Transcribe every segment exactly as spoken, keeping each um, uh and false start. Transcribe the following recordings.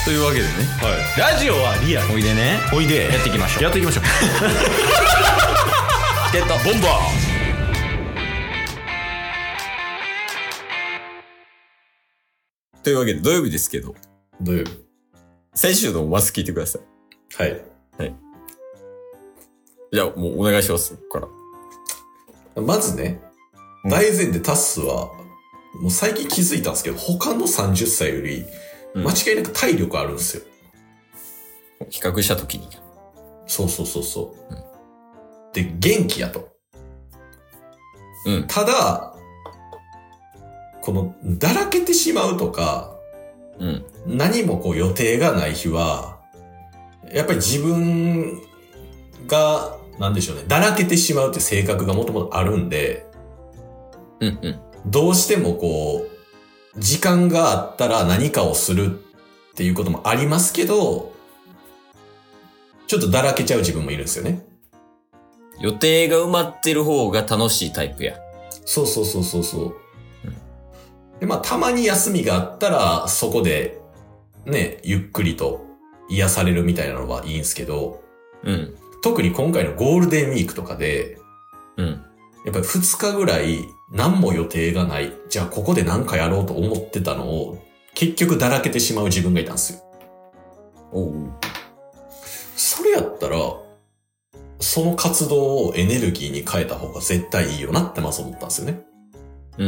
というわけでね、 はい、ラジオはリアル。 おいでね、 おいでやっていきましょう。 やっていきましょう。 チケットボンバー。というわけで土曜日ですけど、 土曜日先週のまず聞いてください。 はいはいじゃあもうお願いします。ここからまずね、 うん、 大前提タッスはもう最近気づいたんですけど、他のさんじゅっさいより間違いなく体力あるんですよ、 うん、比較したときに。 そうそうそうそう、うん、で元気やと、 うん、 ただこのだらけてしまうとか、 うん、 何もこう予定がない日はやっぱり自分がなんでしょうね、だらけてしまうって性格がもともとあるんで、 うんうん、 どうしてもこう時間があったら何かをするっていうこともありますけど、ちょっとだらけちゃう自分もいるんですよね。 予定が埋まってる方が楽しいタイプや。 そうそうそうそうそう。で、まあ、たまに休みがあったら、そこで、ね、ゆっくりと癒されるみたいなのはいいんですけど、 うん。 特に今回のゴールデンウィークとかで、 うん。 やっぱりふつかぐらい何も予定がない、じゃあここで何かやろうと思ってたのを、結局だらけてしまう自分がいたんですよ。 おう。 それやったら、その活動をエネルギーに変えた方が絶対いいよなってまず思ったんですよね。 うん。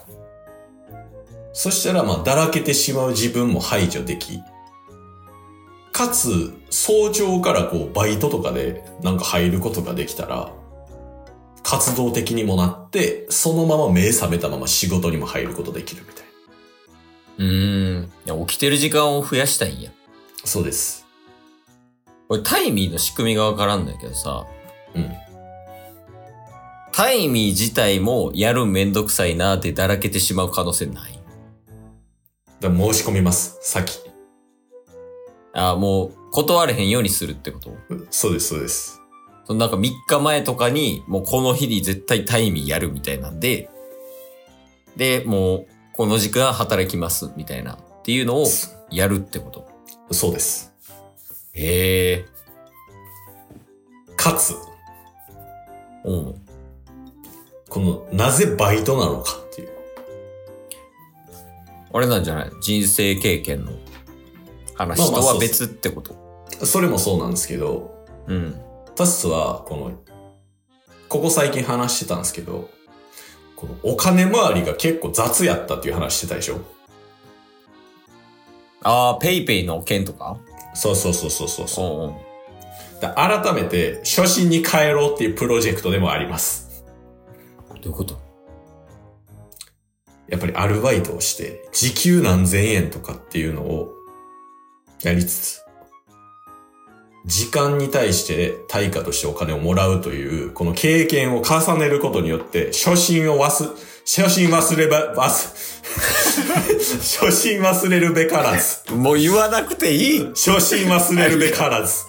そしたら、まあ、だらけてしまう自分も排除でき、かつ、早朝からこう、バイトとかでなんか入ることができたら、活動的にもなって、そのまま目覚めたまま仕事にも入ることできるみたいな。うーん。いや、起きてる時間を増やしたいんや。 そうです。 これ、タイミーの仕組みがわからんだけどさ。 うん。 タイミー自体もやるめんどくさいなーってだらけてしまう可能性ない？ だから申し込みます、先。 ああ、もう断れへんようにするってこと？ そうです、そうです。 そのなんかみっかまえとかに、もうこの日に絶対タイミーやるみたいなんで、で、もうこの時間働きますみたいなっていうのをやるってこと？ そうです。 へえ。 かつ、 うん。 この、なぜバイトなのかっていう。 あれなんじゃない？人生経験の話とは別ってこと？まあまあ、 そ, それもそうなんですけど、 うん。 タスは、この、ここ最近話してたんですけど、このお金回りが結構雑やったっていう話してたでしょ？ ああ、ペイペイの件とか？ そうそうそうそうそうそう。 うんうん、 だ改めて、初心に帰ろうっていうプロジェクトでもあります。 どういうこと？ やっぱりアルバイトをして、時給何千円とかっていうのをやりつつ、時間に対して対価としてお金をもらうという、この経験を重ねることによって、初心を忘、初心忘れば、忘、初心忘れるべからず。 もう言わなくていい。 初心忘れるべからず。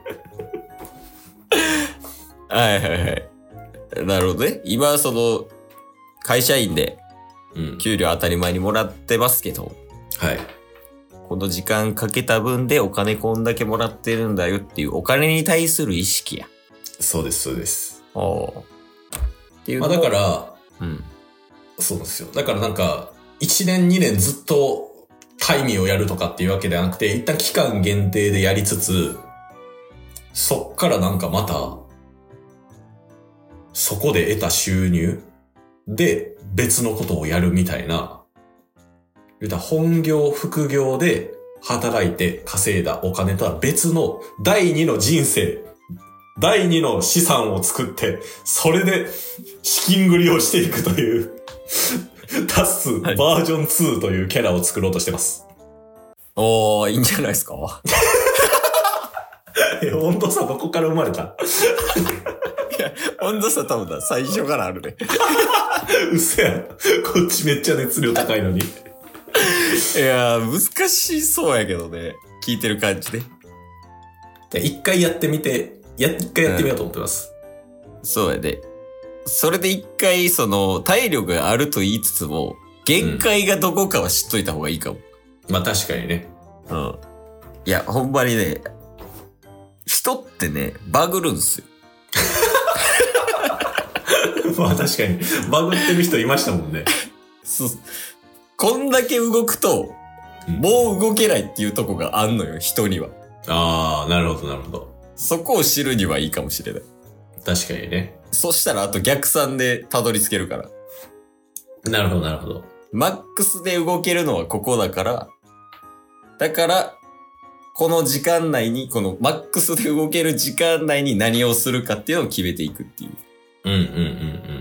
はいはいはい。なるほどね。今その、会社員で、給料当たり前にもらってますけど、 うん、はい。 この時間かけた分でお金こんだけもらってるんだよっていうお金に対する意識や。 そうです、そうです。 おー。っていうのまあだから、 うん。 そうですよ。だからなんか、いちねんにねんずっとタイミーをやるとかっていうわけではなくて、一旦期間限定でやりつつ、そっからなんかまた、そこで得た収入で別のことをやるみたいな、言うたら本業、副業で働いて稼いだお金とは別の第二の人生、第二の資産を作って、それで資金繰りをしていくという、タスバージョンツーというキャラを作ろうとしてます。 おー、いいんじゃないですか。 え、温度差どこから生まれた？ いや、温度差多分だ、最初からあるね。 嘘やん。こっちめっちゃ熱量高いのに。 いやー、難しそうやけどね。聞いてる感じで。 じゃあ一回やってみて、や、一回やってみようと思ってます。 うん、そうやで。それで一回、その、体力があると言いつつも、限界がどこかは知っといた方がいいかも。 うん、まあ確かにね。 うん。 いや、ほんまにね、人ってね、バグるんすよ。 まあ確かに、バグってる人いましたもんね。 そう。こんだけ動くと、もう動けないっていうとこがあんのよ、人には。 ああ、なるほど、なるほど。 そこを知るにはいいかもしれない。 確かにね。 そしたら、あと逆算でたどり着けるから。 なるほど、なるほど。 マックスで動けるのはここだから、だから、この時間内に、このマックスで動ける時間内に何をするかっていうのを決めていくっていう。 うんうんうんうん。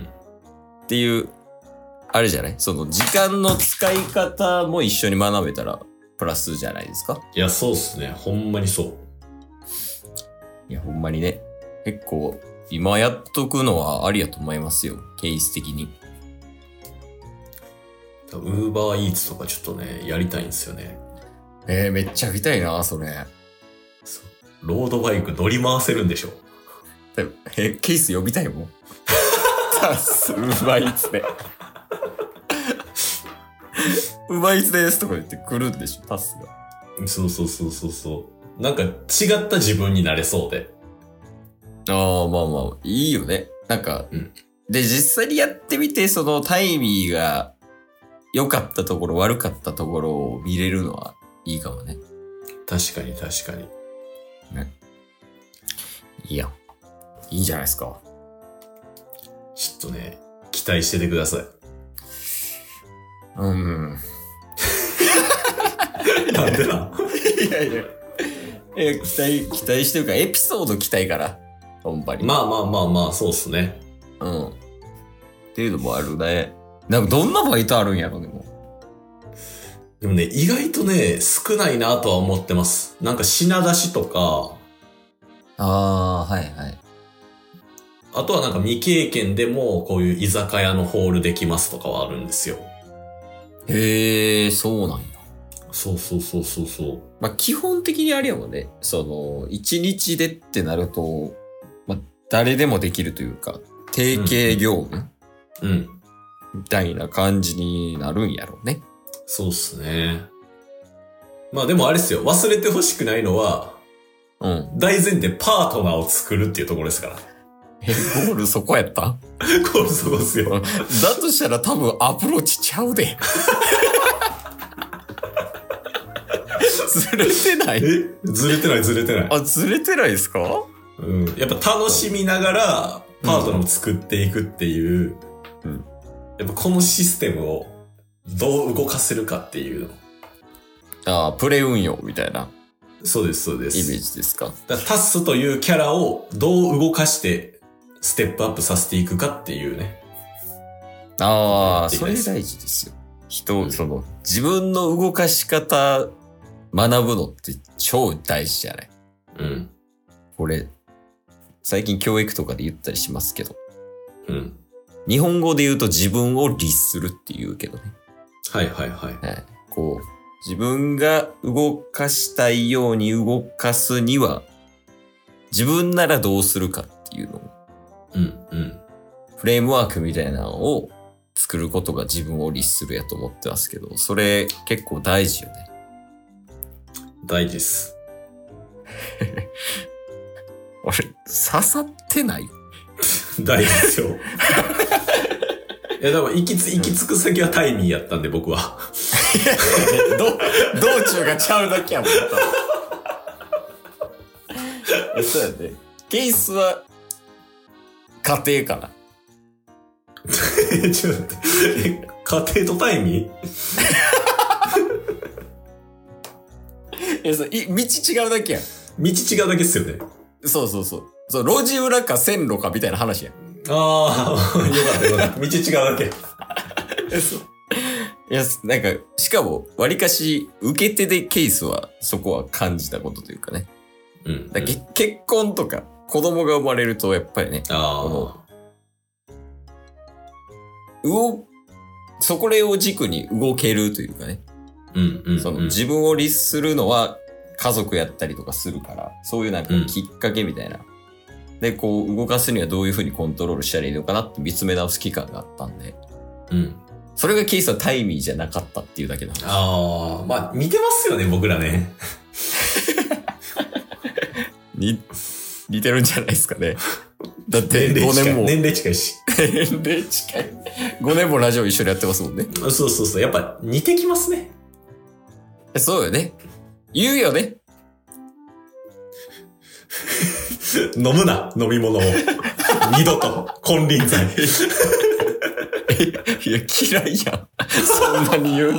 っていう、あれじゃない？その時間の使い方も一緒に学べたらプラスじゃないですか？ いや、そうっすね。ほんまにそう。 いや、ほんまにね。結構、今やっとくのはありやと思いますよ。ケース的に。 ウーバーイーツとかちょっとね、やりたいんですよね。 えー、めっちゃ見たいな、それ。 そう。ロードバイク乗り回せるんでしょ。 え、ケース呼びたいもん。タス、ウーバーイーツで。ウーバーイーツですとか言って来るんでしょ、タスが。 そうそうそうそうそう。なんか違った自分になれそうで。 ああ、まあまあ、いいよね。なんか、 うん、 で、実際にやってみて、そのタイミーが良かったところ、悪かったところを見れるのはいいかもね。 確かに確かに。 ね。いいや。いいんじゃないですか。 ちょっとね、期待しててください。 うん。 なんでなんいやいや。え、期待、期待してるから、エピソード期待から。ほんまに。 まあまあまあまあ、そうっすね。 うん。っていうのもあるね。なんかどんなバイトあるんやろ、でも。 でもね、意外とね、少ないなとは思ってます。なんか品出しとか、 ああ、はいはい。 あとはなんか未経験でもこういう居酒屋のホールできますとかはあるんですよ。 へえ、そうなんや。 そうそうそうそうそう。 まあ基本的にあれやもんね。その、一日でってなると、まあ誰でもできるというか、定型業務、 うん、うん。 みたいな感じになるんやろうね。 そうっすね。まあでもあれっすよ。忘れてほしくないのは、 うん。 大前提パートナーを作るっていうところですから。 え、ゴールそこやったゴールそこっすよ。 だとしたら多分アプローチちゃうで。ずれてない？ えずれてないずれてない。 あ、ずれてないですか？ うん。やっぱ楽しみながらパートナーを作っていくっていう、 うん。 やっぱこのシステムをどう動かせるかっていうの。 ああ、プレ運用みたいなそうです、そうです。 イメージですか？ だからタスというキャラをどう動かしてステップアップさせていくかっていうね。 ああ、それ大事ですよ。人、うん、その、自分の動かし方学ぶのって超大事じゃない？ うん。 これ、最近教育とかで言ったりしますけど。 うん。 日本語で言うと自分を律するって言うけどね。 はいはいはい。 はい、こう、自分が動かしたいように動かすには、自分ならどうするかっていうのを、 うんうん。 フレームワークみたいなのを作ることが自分を律するやと思ってますけど、それ結構大事よね。 大事っす。 俺、刺さってない？ 大事ですよ。いや、でも行きつ、行き着く先はタイミーやったんで、僕は。 ど、道中がちゃうだけやもん。そうやね。ケースは、家庭かな。 ちょっと待って。家庭とタイミーいや、そう、い、道違うだけやん。 道違うだけっすよね。 そうそうそう。そう、路地裏か線路かみたいな話やん。 ああ、よかったよかった。道違うだけ。 そう。いや、なんか、しかも、割かし、受け手でケースは、そこは感じたことというかね。 うん、 だけ結婚とか、子供が生まれると、やっぱりね、 あこの、動、そこれを軸に動けるというかね。 うんうんうん、 その自分を律するのは家族やったりとかするから、そういうなんかきっかけみたいな。うん、で、こう動かすにはどういう風にコントロールしたらいいのかなって見つめ直す期間があったんで。 うん。 それがケースはタイミーじゃなかったっていうだけなんです。 ああ、まあ見てますよね、僕らね。 に、似てるんじゃないですかね。だってごねんも。 年齢近いし。 年齢近い。ごねんもラジオ一緒にやってますもんね。 そうそうそう。やっぱ似てきますね。 そうよね。言うよね。 飲むな、飲み物を。二度と、金輪際。 いや、嫌いやん。そんなに言うの。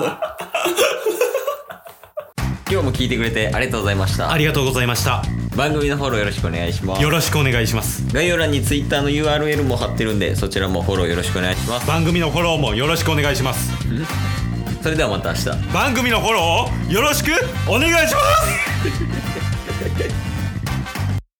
今日も聞いてくれてありがとうございました。 ありがとうございました。 番組のフォローよろしくお願いします。 よろしくお願いします。 概要欄に Twitter の ユーアールエル も貼ってるんで、そちらもフォローよろしくお願いします。 番組のフォローもよろしくお願いします。 それではまた明日。 番組のフォローをよろしくお願いします